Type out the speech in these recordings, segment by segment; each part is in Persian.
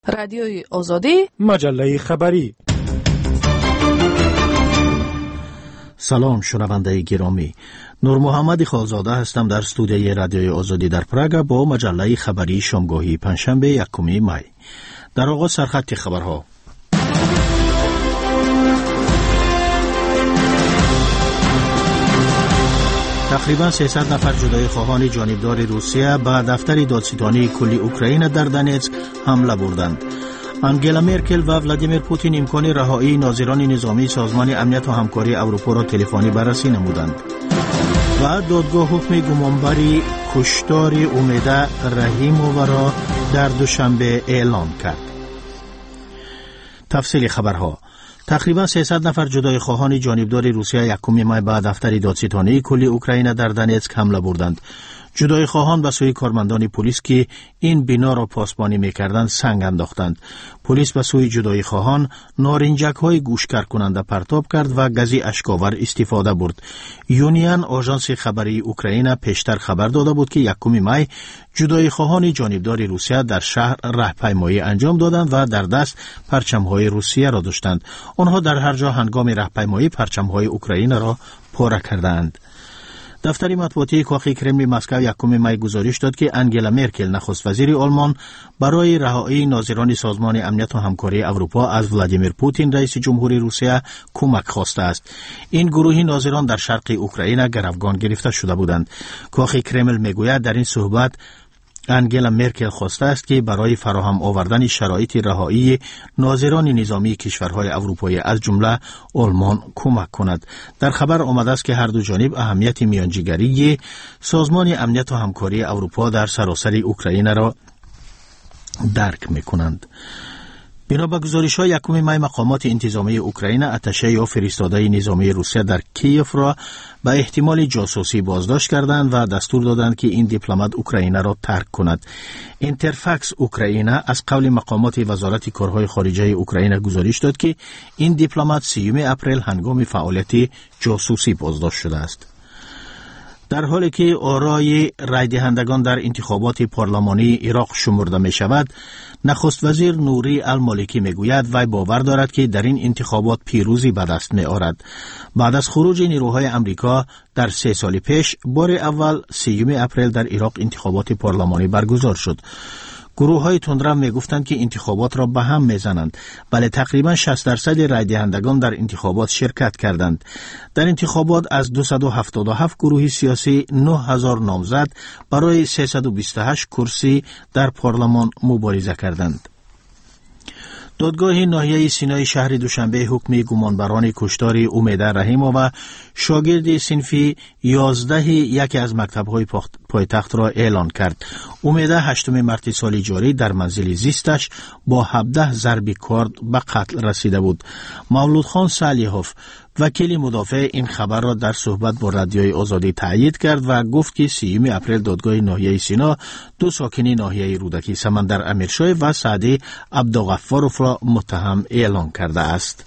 رادیوی آزادی، مجله خبری. سلام شنونده گرامی، نور محمد خالزاده هستم در استودیوی رادیوی آزادی در پراگ با مجله خبری شامگاهی پنجشنبه 1 می. در آغاز سرخط خبرها. تقریبا 300 نفر جدای خواهان جانبدار روسیه به دفتر دادستانی کلی اوکراین در دونتسک حمله بردند. انگلا مرکل و ولادیمیر پوتین امکان رهایی ناظران نظامی سازمان امنیت و همکاری اروپا را تلفنی بررسی نمودند. و دادگاه حکم گمانبری کشتار امیده رحیمووا را در دوشنبه اعلام کرد. تفصیل خبرها. تقریبا 300 نفر جدای خواهان جانبدار روسیه 1 می به دفتر دادستانی کلی اوکراین در دونتسک حمله بردند. جدای خواهان به سوی کارمندان پلیس که این بنا را پاسبانی می‌کردند سنگ انداختند. پلیس به سوی جدای خواهان نارنجک‌های گوشکر کننده پرتاب کرد و گازی اشک‌آور استفاده برد. یونین آژانس خبری اوکراین پیشتر خبر داده بود که 1 می جدای خواهان جانبدار روسیه در شهر راهپیمایی انجام دادند و در دست پرچم‌های روسیه را داشتند. آنها در هر جا هنگام راهپیمایی پرچم‌های اوکراین را پاره کردند. دفتر مطبوعاتی کاخ کرملین مسکو 1 می گزارش داد که انگلا مرکل نخست وزیر آلمان برای رهایی ناظران سازمان امنیت و همکاری اروپا از ولادیمیر پوتین رئیس جمهوری روسیه کمک خواسته است. این گروهی ناظران در شرق اوکراین گروگان گرفته شده بودند. کاخ کرملین میگوید در این صحبت انگلا مرکل خواسته است که برای فراهم آوردن شرایط رهایی ناظران نظامی کشورهای اروپایی از جمله آلمان کمک کند. در خبر آمده است که هر دو جانب اهمیت میانجیگری سازمان امنیت و همکاری اروپا در سراسر اوکراین را درک می‌کنند. بنا به گزارش‌های 1 می مقامات انتظامی اوکراین اتشه یا فرستاده نظامی روسیه در کیف را به احتمال جاسوسی بازداشت کردند و دستور دادند که این دیپلمات اوکراین را ترک کند. اینترفاکس اوکراین از قول مقامات وزارت کارهای خارجه اوکراین گزارش داد که این دیپلمات 30 اپریل هنگام فعالیت جاسوسی بازداشت شده است. در حالی که آرای رای دهندگان در انتخابات پارلمانی عراق شمرده می شود، نخست وزیر نوری المالکی می گوید وی باور دارد که در این انتخابات پیروزی به دست می آرد. بعد از خروج نیروهای امریکا در 3 سال پیش بار اول 30 اپریل در عراق انتخابات پارلمانی برگزار شد. گروه های تندرو می گفتند که انتخابات را به هم می زنند، ولی تقریبا 60% رای دهندگان در انتخابات شرکت کردند. در انتخابات از 277 گروه سیاسی 9000 نامزد برای 328 کرسی در پارلمان مبارزه کردند. دادگاه ناحیه سینای شهر دوشنبه حکم گمانبران کشتار امیده رحیمووا شاگرد صنف 11 یکی از مکتب‌های پایتخت را اعلان کرد. امیده 8 مارس سال جاری در منزل زیستش با 17 ضرب کارد به قتل رسیده بود. مولود خان سالیحوف وکیل مدافع این خبر را در صحبت با رادیوی آزادی تایید کرد و گفت که 30 اپریل دادگاه ناحیه سینا 2 ساکن ناحیه رودکی سمندر امیرشاه و سعدی عبدالغفاروف را متهم اعلان کرده است.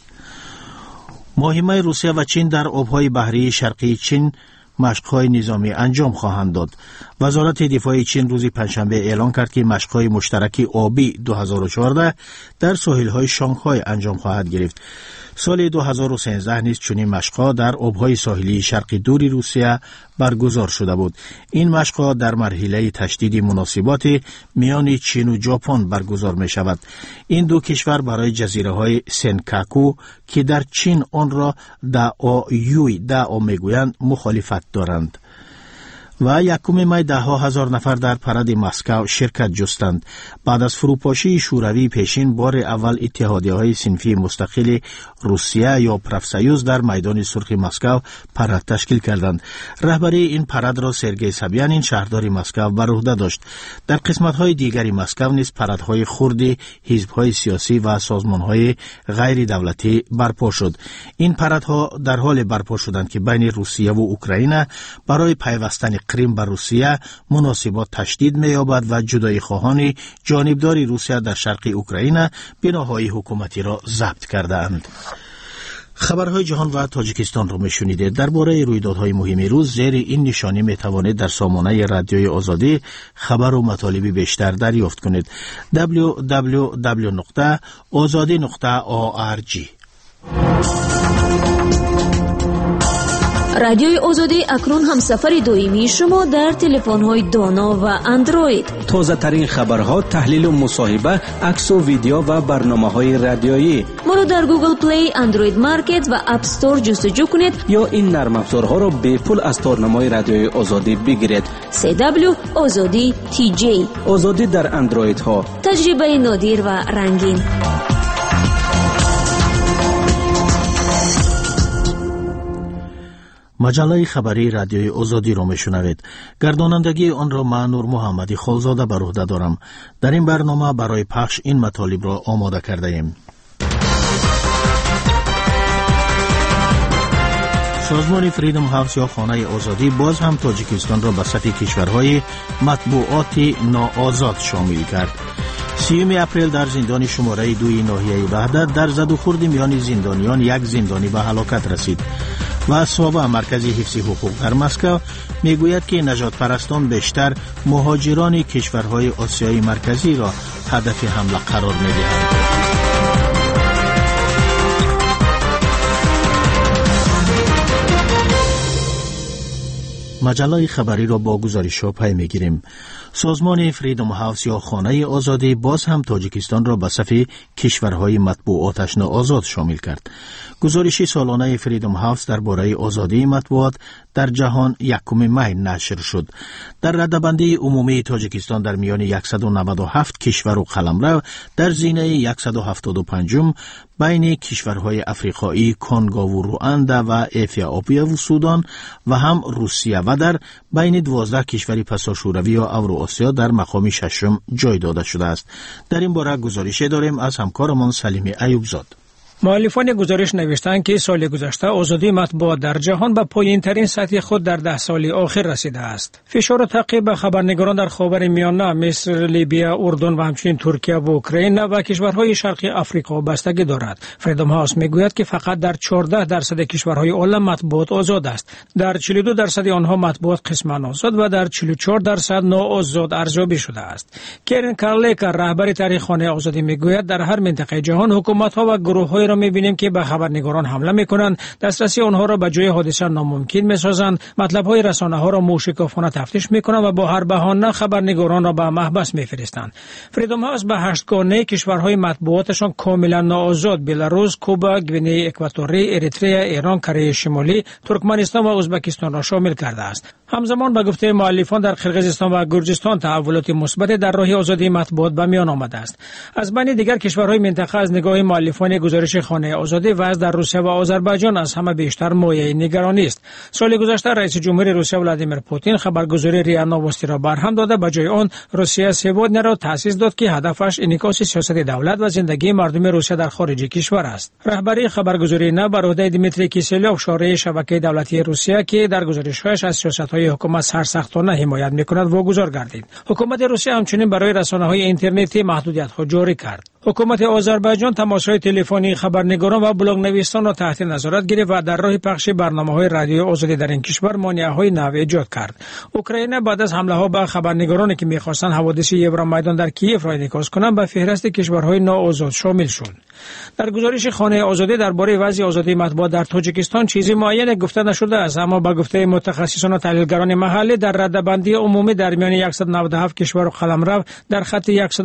مهمه روسیه و چین در آبهای بحری شرقی چین مشق‌های نظامی انجام خواهند داد. وزارت دفاع چین روز پنجشنبه اعلان کرد که مشق‌های مشترک آبی 2014 در ساحل‌های شانگهای انجام خواهد گرفت. سال 2013 نیز چنین مشق‌ها در آبهای ساحلی شرقی دور روسیه برگزار شده بود. این مشق‌ها در مرحله تشدید مناسبات میان چین و ژاپن برگزار می‌شود. این دو کشور برای جزیره‌های سنکاکو که در چین آن را داو می‌گویند مخالفت دارند. و 1 می 10,000 نفر در پرد مسکو شرکت جستند. بعد از فروپاشی شوروی پیشین بار اول اتحادیه‌های صنفی مستقل روسیه یا پرافسایوز در میدان سرخ مسکو پرد تشکیل کردند. رهبری این پرد را سرگئی سابیانین شهردار مسکو بر عهده داشت. در قسمت‌های دیگری مسکو نیز پردهای خرد حزب‌های سیاسی و سازمان‌های غیر دولتی برپا شد. این پردها در حال برپا شدند که بین روسیه و اوکراین برای پیوستن کریم بر روسیه مناسبات تشدید می‌یابد و جدای خواهان جانبدار روسیه در شرق اوکراین بناهای حکومتی را ضبط کردند. خبرهای جهان و تاجیکستان رو میشنیدید. درباره رویدادهای مهم روز زیر این نشانی میتوانید در سامانه رادیوی آزادی خبر و مطالب بیشتر دریافت کنید. www.azadi.org. رادیوی آزادی اکنون هم سفر دائمی شما در تلفن‌های دانا و اندروید. تازه ترین خبرها، تحلیل و مصاحبه، عکس و ویدیو و برنامه‌های رادیویی. ما رو در گوگل پلی، اندروید مارکت و اپ استور جستجو کنید یا این نرم افزارها را به پول از تارنمای رادیوی آزادی بگیرید. CW آزادی TJ. آزادی در اندروید ها. تجربه نادر و رنگین. مجله خبری رادیوی آزادی را میشنوید. گردانندگی آن را من نور محمدی خالزاده بر عهده دارم. در این برنامه برای پخش این مطالب را آماده کرده ایم. سازمان فریدم هاوس یا خانه آزادی باز هم تاجیکستان را به صف کشورهای مطبوعات ناآزاد شامل کرد. 30 اپریل در زندان شماره 2 ناحیه وحدت در زد و خورد میان زندانیان یک زندانی به هلاکت رسید. و صوبه مرکز حفظ حقوق در مسکو میگوید که نجات پرستان بیشتر مهاجران کشورهای آسیای مرکزی را هدف حمله قرار میدهند. مجله خبری را با گزارش‌ها پی می‌گیریم. سازمان فریدم هاوس یا خانه آزادی باز هم تاجیکستان را به صف کشورهای مطبوعاتش ناآزاد شامل کرد. گزارش سالانه فریدم هاوس درباره آزادی مطبوعات در جهان 1 می نشر شد. در رده‌بندی عمومی تاجیکستان در میان 197 کشور و قلمرو در زینه 175م بین کشورهای افریقایی کنگو و رواندا و اتیوپیا و سودان و هم روسیه و در بین 12 کشور پساشوروی و اوراسیا در مقام 6 جای داده شده است. در این باره گزارش داریم از همکارمان سلیم ایوبزاد. مؤلفان گزارش نوشتند که سال گذشته آزادی مطبوعات در جهان به پایین‌ترین سطح خود در 10 سال آخر رسیده است. فشار و تعقیب خبرنگاران در خاورمیانه مثل لیبیا، اردن و همچنین ترکیه و اوکراین و کشورهای شرقی آفریقا بستگی دارد. فریدم هاوس میگوید که فقط در 14% کشورهای عالم مطبوعات آزاد است. در 42% آنها مطبوعات قسماً آزاد و در 44% ناآزاد ارزیابی شده است. کرن کارلیک رهبر تاریخخانه آزادی میگوید در هر منطقه جهان حکومت‌ها و گروه‌های را می‌بینیم که به خبرنگاران حمله می‌کنند، دسترسی آنها را به جای حادثه ناممکن می‌سازند، مطلب‌های رسانه‌ها را موشکافانه تفتیش می‌کنند و با هر بهانه خبرنگاران را به محبس می‌فرستند. فریدم هاوس به 8 گانه کشورهای مطبوعاتشان کاملا ناآزاد بلاروس، کوبا، گوینه اکواتوری، اریتریا، ایران، کره شمالی، ترکمنستان و ازبکستان را شامل کرده است. همزمان به گفته مؤلفان در قرقیزستان و گرجستان تحولات مثبت در راه آزادی مطبوعات به میان آمده است. از بین دیگر کشورهای منطقه از نگاه مؤلفان گزارش خانه آزادی وضع در روسیه و آذربایجان از همه بیشتر مایه نگرانی است. سال گذشته رئیس جمهور روسیه ولادیمیر پوتین خبرگزاری ریا نووستی را برهم داده، به جای آن روسیه سوادنی را تأسیس داد که هدفش انعکاس سیاست دولت و زندگی مردم روسیه در خارج کشور است. رهبری خبرگزاری نه بر عهده دیمیتری کیسلیوف، شارع شبکه دولتی روسیه که در گزارش‌هایش از سیاست‌های حکومت سرسختانه حمایت می‌کند واگذار گردید. حکومت روسیه همچنین برای رسانه‌های اینترنتی محدودیت‌ها جاری کرد. حکومت آذربایجان تماس‌های تلفنی خبرنگاران و بلاگ نویسان را تحت نظارت گرفت و در راه پخش برنامه‌های رادیو آزادی در این کشور مانع‌های نوع ایجاد کرد. اوکراین بعد از حمله‌ها به خبرنگارانی که می‌خواستند حوادث یورومیدان در کیف را انعکاس کنند به فهرست کشورهای ناآزاد شامل شد. در گزارش خانه آزادی درباره وضع آزادی مطبوعات در تاجیکستان چیزی معین گفته نشده است، اما با گفته متخصصان و تحلیلگران محلی در رده‌بندی عمومی در میان 197 کشور و قلمرو در خط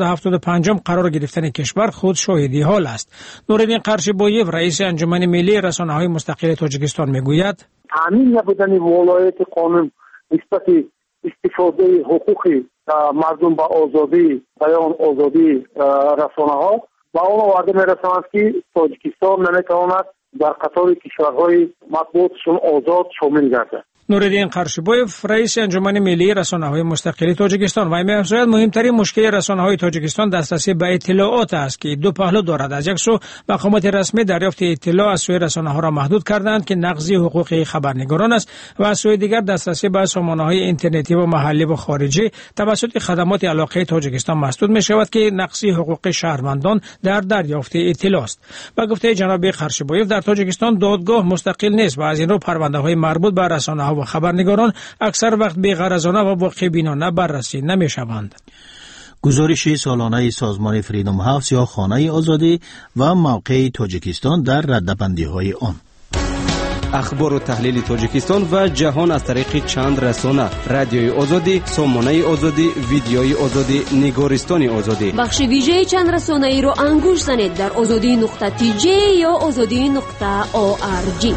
175م قرار گرفتن کشور خود شاهدی حال است. نورالدین قرشبویف رئیس انجمن ملی رسانه‌های مستقل تاجیکستان میگوید تامین نبودن ولایت قانون نسبت استفاده حقوقی مردم با آزادی بیان آزادی رسانه‌ها با اون وعده می‌رساند که تاجیکستان نمی‌تواند در قطار کشورهای مطبوعاتشون آزاد شامل گردد. نورالدین قرشبویف رئیس انجمن ملی رسانه‌های مستقل تاجیکستان و می‌گوید مهمترین مشکل رسانه‌های تاجیکستان دسترسی به اطلاعات است که دو پهلو دارد. از یک سو مقامات رسمی دریافت اطلاع از سوی رسانه‌ها را محدود کردند که نقضی حقوق خبرنگاران است و از سوی دیگر دسترسی به سامانه‌های اینترنتی و محلی و خارجی توسط خدمات علاقه تاجیکستان مسدود می‌شود که نقضی حقوق شهروندان در دریافت اطلاع است. با گفته جناب قرشبویف در تاجیکستان دادگاه مستقل نیست و از این رو پرونده‌های مربوط به رسانه‌ها و خبرنگاران اکثر وقت بی‌غرضانه و واقع‌بینانه بررسی نمی‌شوند. گزارش سالانه سازمان فریدم هاوس یا خانه آزادی و موقع تاجیکستان در ردبندی‌های آن. اخبار و تحلیل تاجیکستان و جهان از طریق چند رسانه: رادیوی آزادی، سامانه آزادی، ویدیوی آزادی، نگارستان آزادی. بخش ویژه چند رسانه‌ای رو انگوش زنید در azadi.tj یا azadi.org.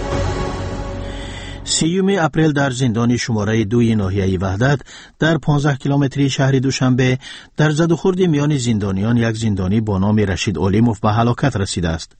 30 اپریل در زندان شماره 2 ناحیه وحدت در 15 کیلومتری شهر دوشنبه در زد و خورد میان زندانیان یک زندانی با نام رشید علیموف به هلاکت رسیده است.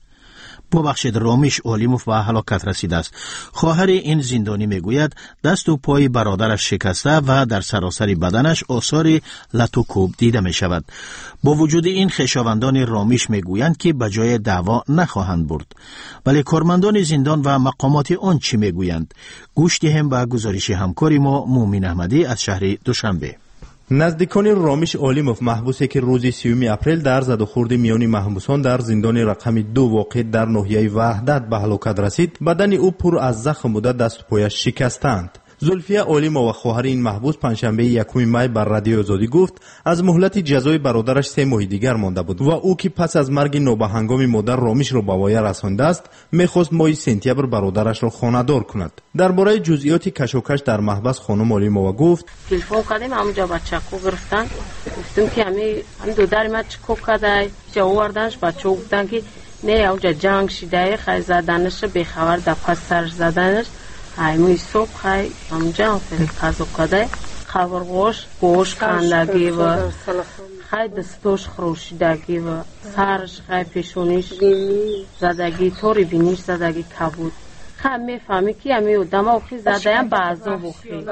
رامیش علیموف به هلاکت رسیده است. خواهر این زندانی میگوید دست و پای برادرش شکسته و در سراسر بدنش آثار لط و کوب دیده می شود. با وجود این خویشاوندان رامیش میگویند که به جای دعوا نخواهند برد. ولی کارمندان زندان و مقامات آن چی میگویند؟ گوش دهیم به گزارش همکاری ما مومن احمدی از شهر دوشنبه. نزدیکان رامیش علیموف محبوسی که روز 30 اپریل در زد و خورد میان محبوسان در زندان رقم 2 واقع در ناحیه وحدت به هلاکت رسید، بدن او پر از زخم بوده، دست و پایش شکستند. زلفیه علیموف و خواهر این محبوس پنجشنبه 1 می بر رادیو آزادی گفت از مهلت جزای برادرش 3 ماه دیگر مانده بود و او که پس از مرگ نابهنگام مادر رامیش را به وای رسانده است میخواست ماه سپتامبر برادرش را خانه‌دار کند. درباره جزئیات کشوکش در محبس خانم علیموف گفت تلفن کردیم همونجا بچه‌کو گرفتن، گفتیم که همین دو در ما چکو کرده چه آوردنش، بچه گفتن که نه اونجا جنگ شده، خیلی زدنش به خبر در پس سرش زدنش. همین صبح خیلی همونجا فرقازو کده خبر گوش کندگی و خیلی دستوش خروشیدگی و سرش خیلی پیشونیش زدگی، طوری بینیش زدگی کبود. خیلی میفهمی که همین دماغ خیلی زده هم بعضا بخی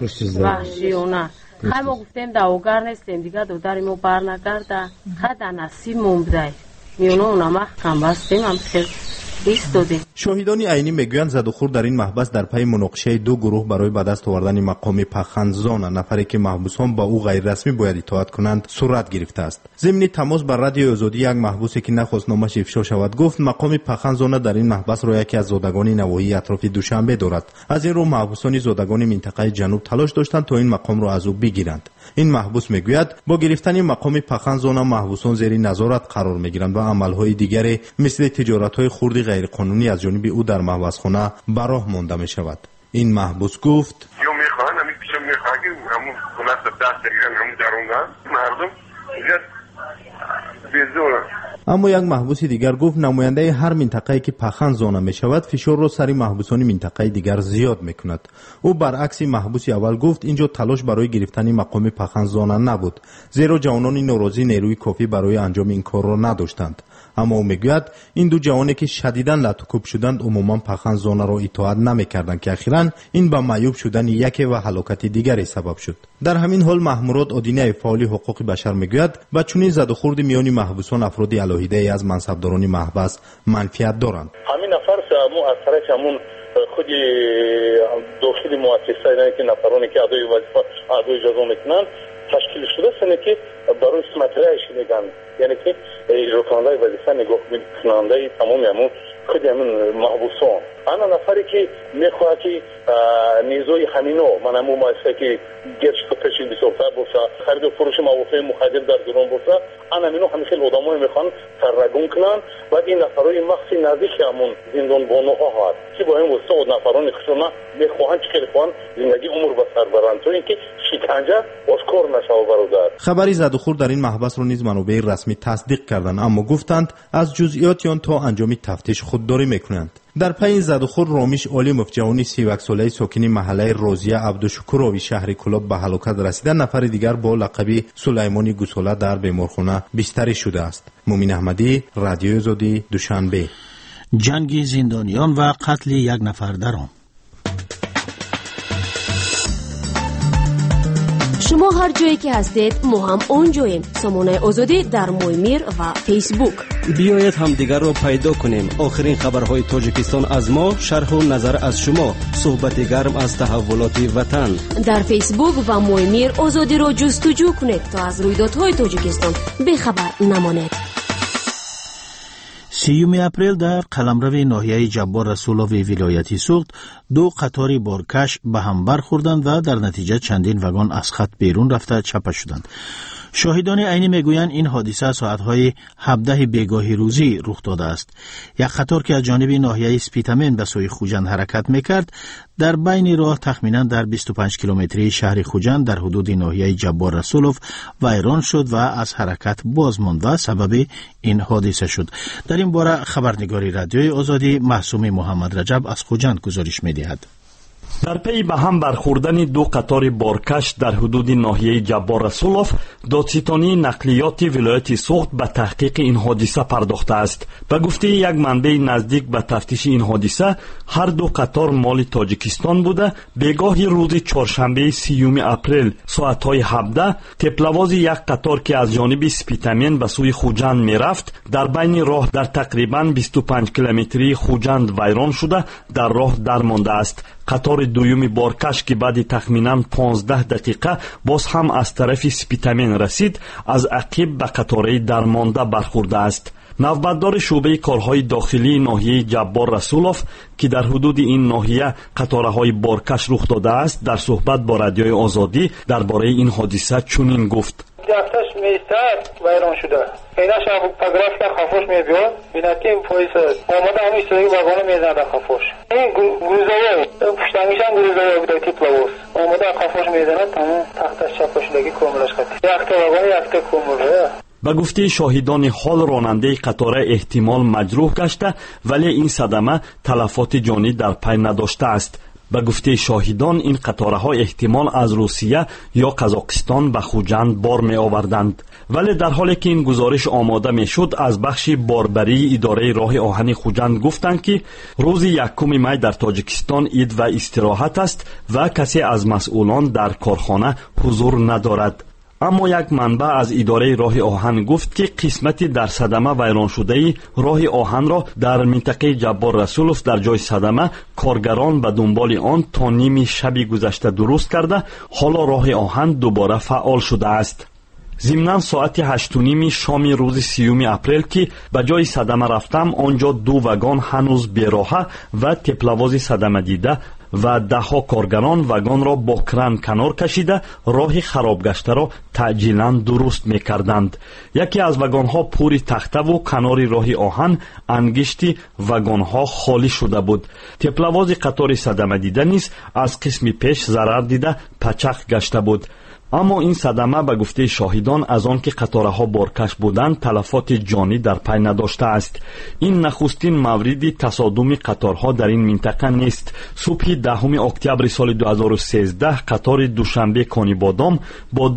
وحشیونه. خیلی ما گفتیم دواگر نیستیم دیگه، دو داری ما بر نگرده، خیلی در نصیب مونده میونه اونم کم بستیم هم خیلی شاهدان عینی میگویند زد و خورد در این محبس در پی مناقشه دو گروه برای به دست آوردن مقام پخندزان نفری که محبوسان با او غیر رسمی باید اطاعت کنند صورت گرفته است. ضمن تماس بر رادیو آزادی یک محبوسی که نخواست نامش افشا شود گفت مقام پخندزان در این محبس را یکی از زادگان نواحی اطراف دوشنبه دارد. از این رو محبوسان زادگان منطقه جنوب تلاش داشتند تا این مقام را از او بگیرند. این محبوس میگوید با گرفتن مقام پخندزان محبوسان زیر نظارت قرار میگیرند و عملهای دیگری مثل تجارت‌های خردی غیر قانونی از جانب او در محبسخانه براه مانده می شود. این محبوس گفت اما یک محبوس دیگر گفت نماینده هر منطقه‌ای که پخند زانه می شود فشار را سر محبوسان منطقه دیگر زیاد می کند. او برعکس محبوس اول گفت اینجا تلاش برای گرفتن مقام پخند زانه نبود، زیرا جوانان ناراضی نیروی کافی برای انجام این کار را نداشتند. اما او میگوید این دو جوانی که شدیداً لطوکوب شدند عموما پخند زانه را اطاعت نمی‌کردند که اخیراً این به معیوب شدن یکی و هلاکت دیگری سبب شد. در همین حال محمود آدینه فعال حقوق بشر میگوید با چنین زد و خورد میان محبوسان افراد علاهیده از منصبداران محبس منفعت دارند. همین نفر سامو از طرف همون خود داخل مؤسسه که نفرانی که ادای وظیفه ادای جزا میکنن تشکیل شده سنه که برای سمترهش میگن، یعنی که اجرا کننده وظیفه نگاه کننده تمام همون خود همون محبوسان. انا نفری که میخواد که نیزوی همینو من همون مؤسسه که گرش تشکیل بسازه باشه، خرید و فروش مواد مخدر در دوران باشه، انا همینو همیشه آدمای میخوان سرنگون کنن و این نفرای مخصوصی نزدیک همون زندان بانوها هست که با این واسطه نفران خشونه میخوان چه کنن زندگی عمر به سر برند، تو اینکه شکنجه آشکار نشه برادر. خبری زد و خورد در این محبس رو نیز منابع رسمی تصدیق کردند، اما گفتند از جزئیات آن تا انجام تفتیش خودداری میکنند. در پی این زد و خورد رامیش علیموف جوانی 31 ساله ساکن محله روزیه عبدالشکوروی شهر کلاب به هلاکت رسیده. نفر دیگر با لقب سلیمانی گوساله در بیمارخانه بستری شده است. مومن احمدی، رادیو آزادی، دوشنبه. جنگ زندانیان و قتل یک نفر در آن. شما هر جایی که هستید ما هم اونجاییم. سامانه آزادی در مویمیر و فیسبوک. بیایید هم دیگر را پیدا کنیم. آخرین خبرهای تاجیکستان از ما، شرح و نظر از شما، صحبت گرم از تحولات وطن. در فیسبوک و مویمیر آزادی را جستجو کنید تا از رویدادهای تاجیکستان بخبر نمانید. 30 اپریل در قلمرو ناحیه جبار رسولوی ولایتی سوخت 2 قطار بارکش به هم برخوردند و در نتیجه چندین واگن از خط بیرون رفته چپه شدند. شاهدان عینی میگویند این حادثه ساعتهای 17 بیگاهی روزی رخ داده است. یک قطار که از جانب ناحیه سپیتامن به سوی خوجند حرکت میکرد در بین راه تخمینا در 25 کیلومتری شهر خوجند در حدود ناحیه جبار رسولوف ویران شد و از حرکت باز ماند و سبب این حادثه شد. در این باره خبرنگاری رادیوی آزادی معصوم محمد رجب از خوجند گزارش میدهد. در پی به هم برخوردن 2 قطار بارکش در حدود ناحیه جبار رسولوف، دادستانی نقلیات ولایت سوخت به تحقیق این حادثه پرداخته است. به گفته یک منبع نزدیک به تفتیش این حادثه، هر 2 قطار مال تاجیکستان بوده. بیگاه روز چهارشنبه 30 اپریل ساعتهای 17 تپلواز یک قطار که از جانب سپیتامن به سوی خوجند میرفت در بین راه در تقریباً 25 کیلومتری خوجند ویران شده در راه درمانده است. قطار دوم بارکش که بعد تخمیناً 15 دقیقه باز هم از طرف سپیتامن رسید، از عقب به قطار درمانده برخورده است. نوبتدار شعبه کارهای داخلی ناحیه جبار رسولوف که در حدود این ناحیه قطارهای بارکش رخ داده است، در صحبت با رادیوی آزادی درباره این حادثه چنین گفت: دفتش میستد ویران شده. اینش هم پاگراف که خفاش میبیاد بینید که پلیس آمده همین سوی واگن میزنده خفاش. این گروزایی پشتنگیش هم گروزایی بوده تیپ لباس آمده خفاش میزنه تمام تختش چپا شدگی کاملش خطی یخت واگن یخت کامله. به گفته شاهدان حال راننده قطار احتمال مجروح گشته، ولی این صدمه تلفات جانی در پی نداشته است. به گفته شاهدان این قطارها احتمال از روسیه یا قزاقستان به خوجند بار می آوردند. ولی در حالی که این گزارش آماده می شد، از بخش باربری اداره راه آهن خوجند گفتند که روز 1 می در تاجیکستان عید و استراحت است و کسی از مسئولان در کارخانه حضور ندارد. اما یک منبع از اداره راه آهن گفت که قسمتی در صدمه ویران شده راه آهن را در منطقه جبار رسولوف در جای صدمه کارگران به دنبال آن تا نیم شب گذشته درست کرده، حالا راه آهن دوباره فعال شده است. ضمناً ساعت 8:30 شام روز 30 اپریل که به جای صدمه رفتم، آنجا 2 واگن هنوز بیراهه و تپلواز صدمه دیده و 10 کارگران واگن را با کران کنار کشیده راه خراب گشته را تعجیلاً درست می‌کردند. یکی از واگن‌ها پوری تخته و کنار راه آهن انگشتی واگن‌ها خالی شده بود. تپلواز قطار صدمه دیده نیز از قسم پیش ضرر دیده پچق گشته بود. اما این صدمه به گفته شاهدان از آن که قطارها بارکش بودند تلفات جانی در پی نداشته است. این نخستین مورد تصادم قطارها در این منطقه نیست. صبح 10 اکتبر سال 2013 قطار دوشنبه کانی بادام با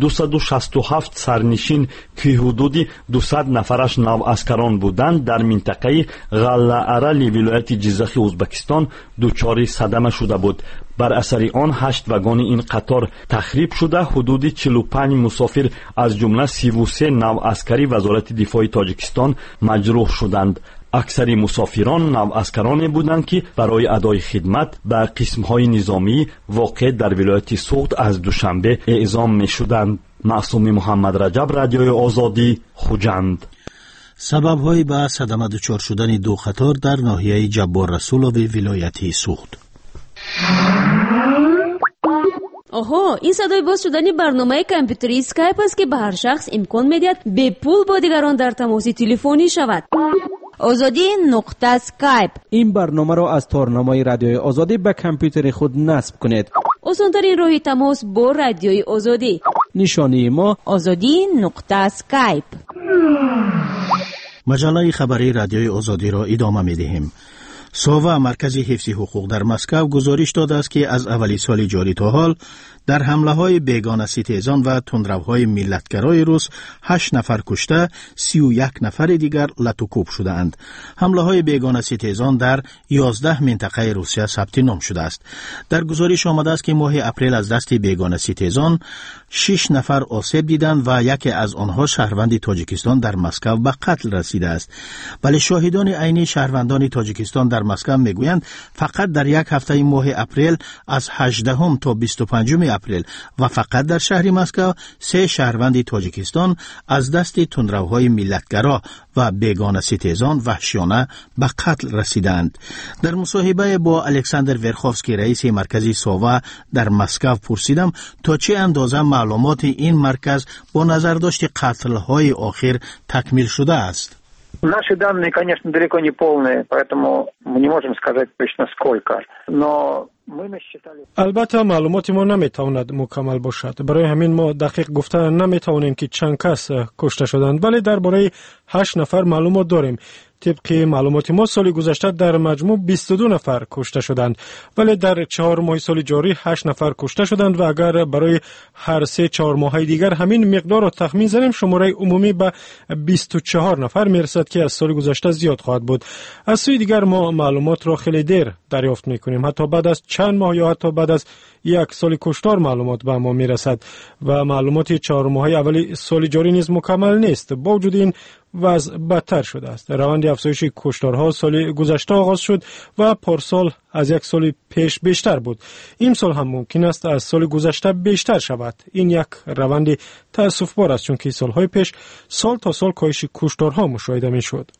267 سرنشین که حدود 200 نفرش نوعسکران بودند در منطقه غله ارلی ولایت جیزخ ازبکستان دچار صدمه شده بود. بر اثر آن 8 واگن این قطار تخریب شده، حدود 45 مسافر از جمله 33 نوعسکری وزارت دفاع تاجیکستان مجروح شدند. اکثر مسافران نوعسکرانی بودند که برای ادای خدمت به قسم‌های نظامی واقع در ولایت سوخت از دوشنبه اعزام می‌شدند. معصوم محمد رجب، رادیوی آزادی، خوجند. سبب‌های به صدمه دچار شدن 2 قطار در ناحیه جبار رسولوی ولایتی سوخت. آها، این صدای باز شدن برنامه کامپیوتری اسکایپ است که به هر شخص امکان می‌دهد به پول با دیگران در تماس تلفنی شود. آزادی نقطه اسکایپ. این برنامه را از تارنمای رادیوی آزادی به کامپیوتر خود نصب کنید. آسان‌ترین راه تماس با رادیوی آزادی. نشانی ما آزادی نقطه اسکایپ. مجله خبری رادیوی آزادی را ادامه می‌دهیم. ساوا مرکز حفظ حقوق در مسکو گزارش داده است که از اولی سال جاری تا حال در حمله های بیگانه ستیزان و تندروهای ملتگرای روس 8 نفر کشته 31 نفر دیگر لطوکوب شده اند. حمله های بیگانه ستیزان در 11 منطقه روسیه ثبت نام شده است. در گزارش آمده است که ماه اپریل از دست بیگانه ستیزان 6 نفر آسیب دیدند و یکی از آنها شهروند تاجیکستان در مسکو به قتل رسیده است. ولی شاهدان عینی شهروندان تاجیکستان در مسکو میگویند فقط در یک هفته ماه اپریل از 18 تا 25 اپریل و فقط در شهر مسکو 3 شهروند تاجیکستان از دست تندروهای ملتگرا و بیگانه ستیزان وحشیانه به قتل رسیدند. در مصاحبه با الکساندر ورخوفسکی رئیس مرکز ساوا در مسکو پرسیدم تا چه اندازه معلومات این مرکز با نظر داشت قتل‌های آخر تکمیل شده است. Наши данные, конечно, далеко не полные, поэтому мы не можем сказать точно сколько, но мы насчитали... البته معلومات ما نمیتواند مکمل باشد. برای همین ما دقیق گفته نمیتوانیم که چند کس کشته شدند، ولی درباره 8 نفر معلومات داریم. طبق معلومات ما سال گذشته در مجموع 22 نفر کشته شدند، ولی در 4 ماه سال جاری 8 نفر کشته شدند و اگر برای هر 3-4 ماه دیگر همین مقدار را تخمین زنیم شماره عمومی به 24 نفر میرسد که از سال گذشته زیاد خواهد بود. از سوی دیگر ما معلومات را خیلی دیر دریافت میکنیم، حتی بعد از چند ماه یا حتی بعد از 1 سال کشتار معلومات به ما میرسد و معلومات 4 ماهه اولی سال جاری نیز مکمل نیست. با وجود این وضع بدتر شده است. روند افزایش کشتارها سال گذشته آغاز شد و پارسال از 1 سال پیش بیشتر بود. این سال هم ممکن است از سال گذشته بیشتر شود. این یک روند تأسف‌بار است چون که سالهای پیش سال تا سال کاهش کشتارها مشاهده می‌شد.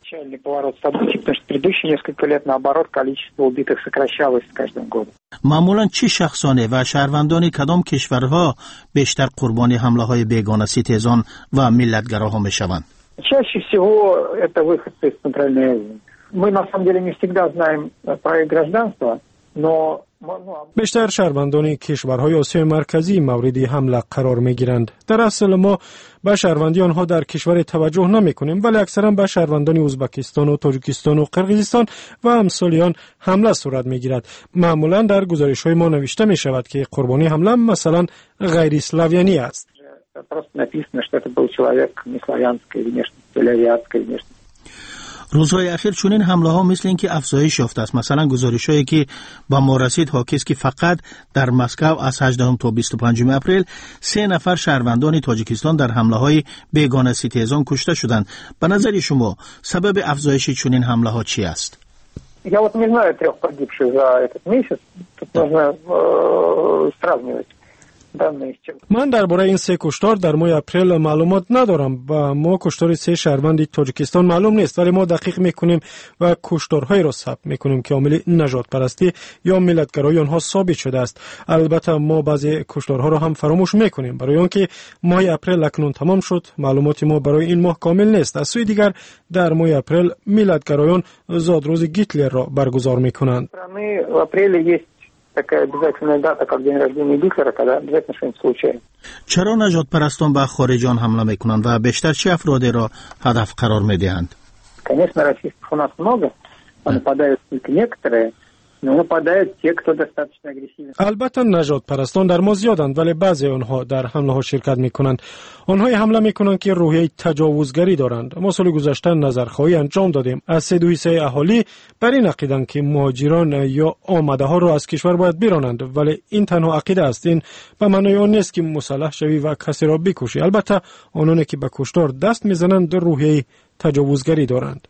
معمولاً چه شخصانه و شهروندان کدام کشورها بیشتر قربانی حمله‌های بیگانه ستیزان و ملتگراها می‌شوند؟ Чаще всего это выходцы из Центральной Азии. Мы на самом деле не всегда знаем про их гражданство, но بیشتر شهروندان کشورهای آسیای مرکزی مورد حمله قرار میگیرند. در اصل ما به شهروندی آنها در کشور توجه نمی کنیم، ولی اکثرا به شهروندان ازبکستان و تاجیکستان و قرقیزستان و امثالیان حمله صورت میگیرد. معمولا در گزارش های ما نوشته می شود که قربانی حمله مثلا غیر اسلاویانی است. Просто написано, что это был человек неславянской внешности или азиатской внешности. روزهای اخیر چنین حمله ها مثل این که افزایش یافته است. مثلا گزارش هایی که با ما رسید حاکی است که فقط در مسکو از 18 تا 25 اپریل 3 نفر شهروندان تاجیکستان در حمله های بیگانه ستیزان куште شدند. به نظر شما سبب افزایش چنین حمله ها چی است؟ Я вот не знаю 3 погибших за этот месяц. Тут нужно сравнивать. من درباره این 3 کشتار در ماه اپریل معلومات ندارم و ما کشتار 3 شهروند تاجیکستان معلوم نیست، ولی ما دقیق میکنیم و کشتارهای را ثبت میکنیم که عامل نژاد پرستی یا ملتگرایی آنها ثابت شده است. البته ما بعضی کشتارها را هم فراموش میکنیم برای آنکه ماه اپریل اکنون تمام شد. معلومات ما برای این ماه کامل نیست. از سوی دیگر در ماه اپریل ملتگرایان زادروز گیتلر را برگزار میکنند. такая обязательная дата, как день рождения Гитлера, когда обязательно что-нибудь случается. چرا نژاد پرستان به خارجیان حمله میکنند و بیشتر چه افرادی را هدف قرار میدهند؟ Конечно, расистов у нас много, нападают только некоторые, но нападают те, кто достаточно агрессивен. البته نژاد پرستان در ما زیادند، ولی بعضی آنها در حمله ها شرکت میکنند. آنها حمله میکنند که روحیه تجاوزگری دارند. ما سال گذشته نظرخواهی انجام دادیم. از 3% اهالی بر این عقیدند که مهاجران یا آمده ها را از کشور باید برانند، ولی این تنها عقیده است. این به معنای آن نیست که مسلح شوی و کسی را بکشی. البته آنانی که به کشتار دست میزنند روحیه تجاوزگری دارند.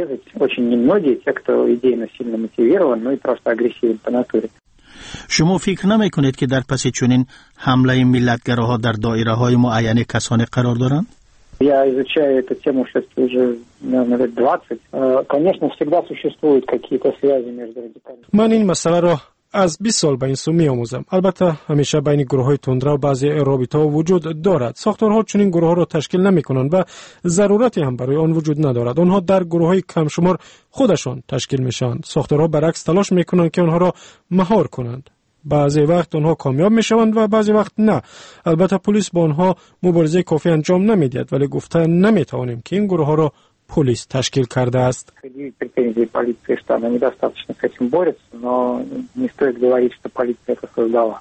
شما فکر نمی کنید که در پس چنین حمله ملتگراها در دایره های معین کسانی قرار دارند؟ Я изучаю эту тему сейчас уже, наверное, лет 20. Конечно, всегда существуют какие-то связи между радикальными. من این مسئله را از 20 سال به این سو می‌آموزم. البته همیشه بین گروه‌های تندرو بعضی رابطه‌ها وجود دارد. ساختارها چنین گروه‌ها را تشکیل نمی‌کنند و ضرورتی هم برای آن وجود ندارد. آنها در گروه‌های کم شمار خودشان تشکیل می‌شوند. ساختارها برعکس تلاش می‌کنند که آنها را مهار کنند. بعضی وقت آنها کامیاب می‌شوند و بعضی وقت نه. البته پلیس با آنها مبارزه کافی انجام نمی‌دهد، ولی گفته نمی‌توانیم که این گروه‌ها را پلیس تشکیل کرده است. Претензии полиции, что она недостаточно с этим борется, но не стоит говорить, что полиция это создала.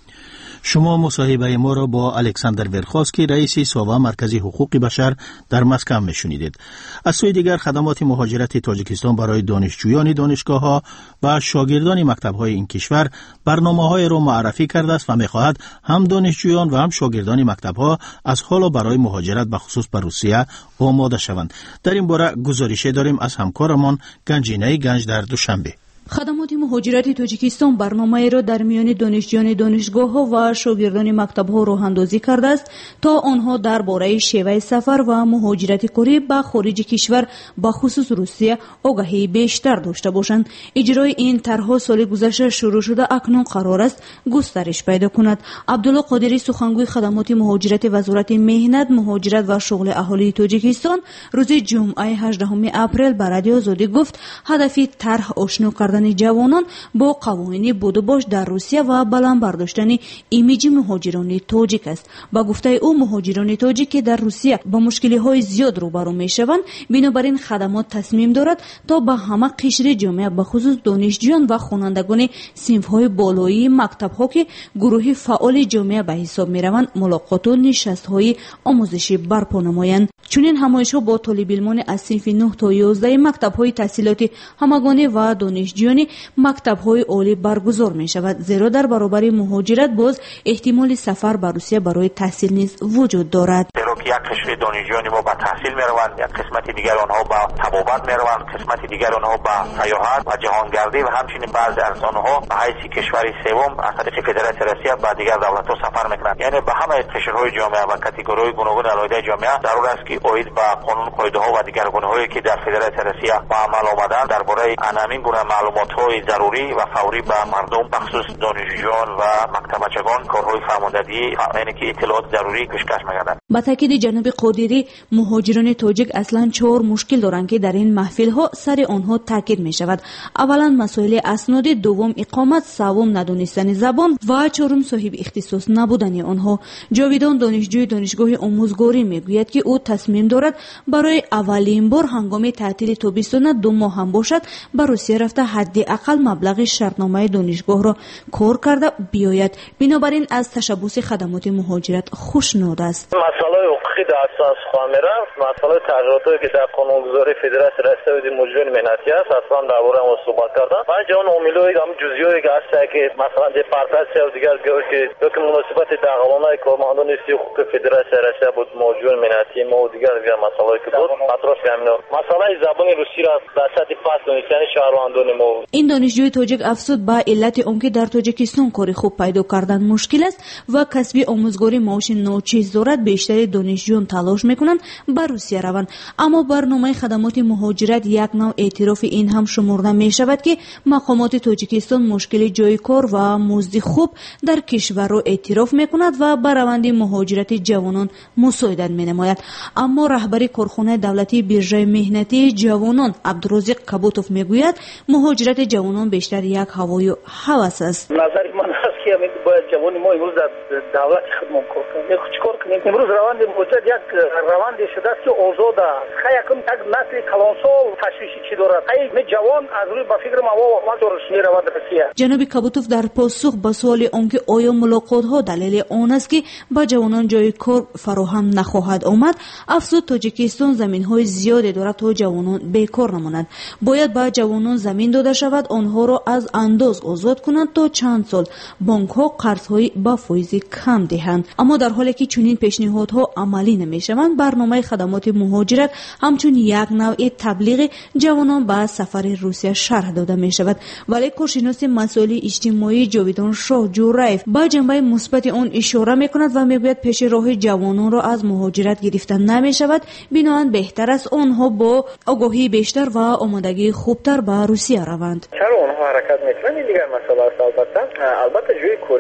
شما مصاحبه ما را با الکساندر ورخاسکی رئیس ساوا مرکزی حقوق بشر در مسکن میشنیدید. از سوی دیگر خدمات مهاجرت تاجیکستان برای دانشجویان دانشگاه‌ها و شاگردان مکتب‌های این کشور برنامه‌های را معرفی کرده است و می‌خواهد هم دانشجویان و هم شاگردان مکتب‌ها از حالا برای مهاجرت به خصوص به روسیه آماده شوند. در این باره گزارشی داریم از همکارمان گنجینه گنج در دوشنبه. خدمات مهاجرت تاجیکستان برنامه‌ای را در میان دانشجویان دانشگاه‌ها و شاگردان مکتب‌ها راه‌اندازی کرده است تا آنها درباره شیوه سفر و مهاجرت کاری به خارج کشور به خصوص روسیه آگاهی بیشتر داشته باشند. اجرای این طرح‌ها سال گذشته شروع شده، اکنون قرار است گسترش پیدا کند. عبدالله قادری سخنگوی خدمات مهاجرت وزارت مهنت، مهاجرت و شغل اهالی تاجیکستان روز جمعه 18 اپریل به رادیو آزادی گفت هدف طرح آشنا کردن جوانان با قوانین بود و باش در روسیه و بلند برداشتن ایمیج مهاجران تاجیک است. با گفته او مهاجران تاجیک که در روسیه با مشکل‌های زیاد روبرو می‌شوند، بنابراین خدمات تصمیم دارد تا به همه قشر جامعه به خصوص دانشجویان و خوانندگان صنف‌های بالایی مکتب‌ها که گروه فعال جامعه به حساب می‌روند ملاقات و نشست‌های آموزشی برپا نمایند. چنین همایش‌ها با طالب علمان از صنف 9 تا 11 مکتب‌های تحصیلات همگانی و دانشجویان مکتب‌های عالی برگزار می‌شود، زیرا در برابر مهاجرت باز احتمال سفر به روسیه برای تحصیل نیز وجود دارد. یک قشر دانشجویان ما به تحصیل می‌روند، یک قسمت دیگر آنها به طبابت می‌روند، قسمت دیگر آنها به سیاحت و جهانگردی و همچنین بعضی از آنها به حیث کشوری سوم از طریق فدراسیون روسیه به دیگر دولت‌ها سفر می‌کنند. یعنی به همه قشرهای جامعه و کاتگوری‌های گوناگون علایده جامعه ضرور است که اوید به قانون قاعده‌ها و دیگر گونه‌هایی که در فدراسیون روسیه به عمل آمدند درباره همین گونه معلومات‌های ضروری و فوری به مردم بخصوص دانشجویان و مکتبچگان کارهای فرماندهی یعنی که اطلاعات ضروری پیشکش می‌کردند. با تاکید جناب قادری مهاجران تاجیک اصلا 4 مشکل دارند که در این محفل‌ها سر آنها تاکید می‌شود. اولا مسائل اسناد، دوم اقامت، سوم ندانستن زبان و چهارم صاحب اختصاص نبودن آنها. جاویدان دانشجوی دانشگاه آموزگاری میگوید که او تصمیم دارد برای اولین بار هنگام تعطیل تابستان 2 ماه هم باشد به روسیه رفته حداقل مبلغ شرطنامه دانشگاه را کار کرده بیاید. بنابراین از تشبث خدمات مهاجرت خوشنود است. مسئله حقوقی در اساس خامره، مسئله تغییراتی که در قانونگذاری فدراسیون روسیه مجبور مهنتی است، اصلا درباره آن صحبت کردن. من جان امیدوارم هم جزئیاتی که هست که مثلا دپارتاسیون و دیگر که مناسبت در قانونهای کارمندان حقوق فدراسیون روسیه بود مجبور مهنتی ما و دیگر مسائلی که بود مطرح همین مسئله زبان روسی را در سطح پس دانستن شهروندان ما. این دانشجوی تاجیک افزود به علت آنکه در تاجیکستان کاری خوب پیدا کردن مشکل است و کسب آموزگاری معاش ناچیز دارد، بیشتر دانشجویان تلاش میکنند به روسیه روند. اما برنامه خدمات مهاجرت یک نوع اعتراف این هم شمرده می شود که مقامات تاجیکستان مشکل جای کار و مزد خوب در کشور را اعتراف میکند و بر روند مهاجرت جوانان مساعدت می نماید. اما رهبر کارخانه دولتی بیرژه مهنتی جوانان عبدالرزاق کبوتوف میگوید مهاجرت جوانان بیشتر یک هوای و هوس است. نظر من است که باید جوان ما امروز در دولت خدمت کنیم. چیکار کنیم؟ امروز روند مهاجرت یک روند شده است که آزاد است. خیلی یک نسل کلانسال تشویشی چی دارد. می جوان از روی با فکر ما و دارش میرود روسیه. جناب کبوتوف در پاسخ به سوال آنکه آیا ملاقات ها دلیل آن است که با جوانان جای کار فراهم نخواهد آمد، افزود تاجیکستان زمین های زیادی دارد تا جوانان بیکار نمانند. باید با جوانان زمین داده شود، آنها را از انداز آزاد کنند تا چند سال بانک ها قرض های با فایز کم دهند. اما در حالی که چنین پیشنهادها عملی نمیشوند، برنامه خدمات مهاجرت همچون یک نوع تبلیغ جوانان به سفر روسیه شرح داده می شود. ولی کارشناس مسائل اجتماعی جاویدان شاه جورایف با جنبه مثبت آن اشاره می کند و میگوید پیش راه جوانان را از مهاجرت گرفتن نمی شود، بنابراین بهتر است آنها با آگاهی بیشتر و آمادگی خوبتر به روسیه روند. چرا آنها حرکت میکنند دیگر مسئله است. البته جوی کاری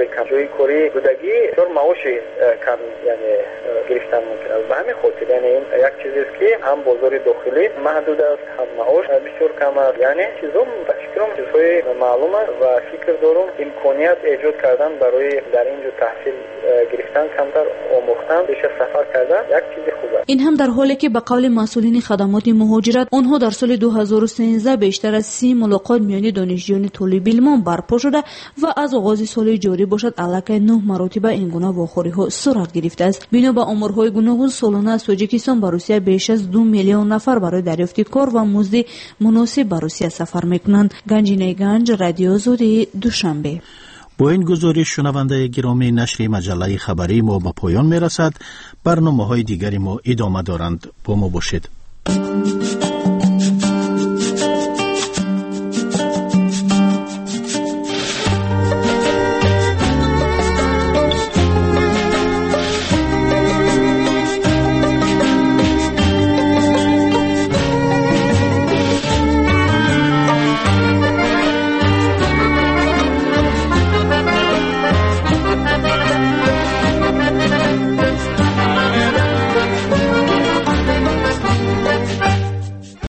کم جوی کاری بودگی دور معاش کم یعنی گرفتن ممکن است. به همین خاطر یعنی این یک چیزی است که هم بازار داخلی محدود است، هم معاش بسیار کم است. یعنی چیزام فکرم چیزهای معلوم است و فکر دارم امکانیت ایجاد کردن برای در اینجا تحصیل گرفتن، کمتر آموختن، بیشتر سفر کردن یک چیز خوب است. این هم در حالی که به قول مسئولین خدمات مهاجرت آنها در سال 2013 بیشتر از 30 ملاقات میان دانشجویان طالب علمان برپا شده و از آغاز سال جاری باشد علاقه 9 مراتب این گونه واخوری‌ها صورت گرفته است. بنا به آمارهای گوناگون سالانه از تاجیکستان به روسیه بیش از 2 میلیون نفر برای دریافت کار و مزد مناسب به روسیه سفر میکنند. گنجینه گنج، رادیو آزادی، دوشنبه. با این گزارش شنونده گرامی نشر مجله خبری ما به پایان میرسد. برنامه‌های دیگری ما ادامه دارند. با ما باشید.